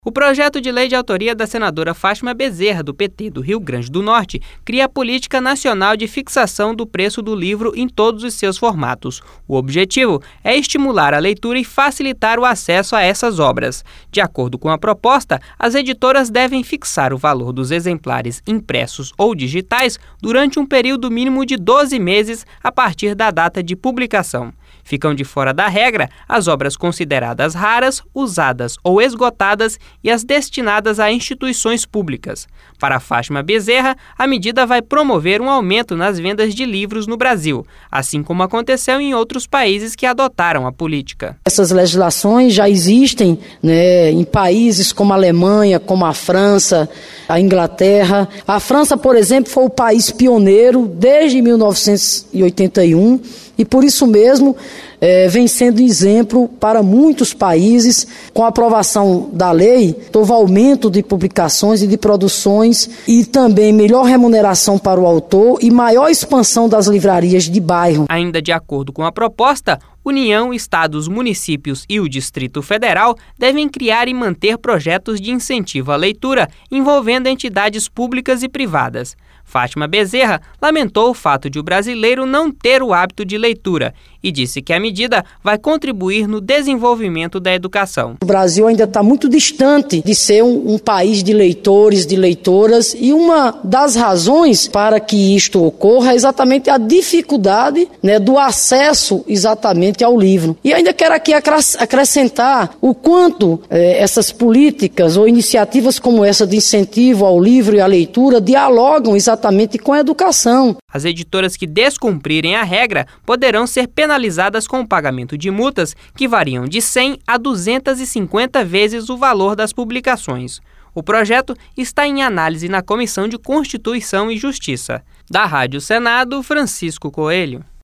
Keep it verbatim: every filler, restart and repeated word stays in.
O projeto de lei de autoria da senadora Fátima Bezerra, do P T do Rio Grande do Norte, cria a política nacional de fixação do preço do livro em todos os seus formatos. O objetivo é estimular a leitura e facilitar o acesso a essas obras. De acordo com a proposta, as editoras devem fixar o valor dos exemplares impressos ou digitais durante um período mínimo de doze meses a partir da data de publicação. Ficam de fora da regra as obras consideradas raras, usadas ou esgotadas e as destinadas a instituições públicas. Para Fátima Bezerra, a medida vai promover um aumento nas vendas de livros no Brasil, assim como aconteceu em outros países que adotaram a política. Essas legislações já existem, né, em países como a Alemanha, como a França, a Inglaterra. A França, por exemplo, foi o país pioneiro desde mil novecentos e oitenta e um e por isso mesmo é, vem sendo exemplo para muitos países. Com a aprovação da lei, houve aumento de publicações e de produções e também melhor remuneração para o autor e maior expansão das livrarias de bairro. Ainda de acordo com a proposta, União, estados, municípios e o Distrito Federal devem criar e manter projetos de incentivo à leitura envolvendo entidades públicas e privadas. Fátima Bezerra lamentou o fato de o brasileiro não ter o hábito de leitura e disse que a medida vai contribuir no desenvolvimento da educação. O Brasil ainda está muito distante de ser um, um país de leitores, de leitoras, e uma das razões para que isto ocorra é exatamente a dificuldade, né, do acesso exatamente ao livro. E ainda quero aqui acrescentar o quanto eh, essas políticas ou iniciativas como essa de incentivo ao livro e à leitura dialogam exatamente com a educação. As editoras que descumprirem a regra poderão ser penalizadas com o pagamento de multas que variam de cem a duzentas e cinquenta vezes o valor das publicações. O projeto está em análise na Comissão de Constituição e Justiça. Da Rádio Senado, Francisco Coelho.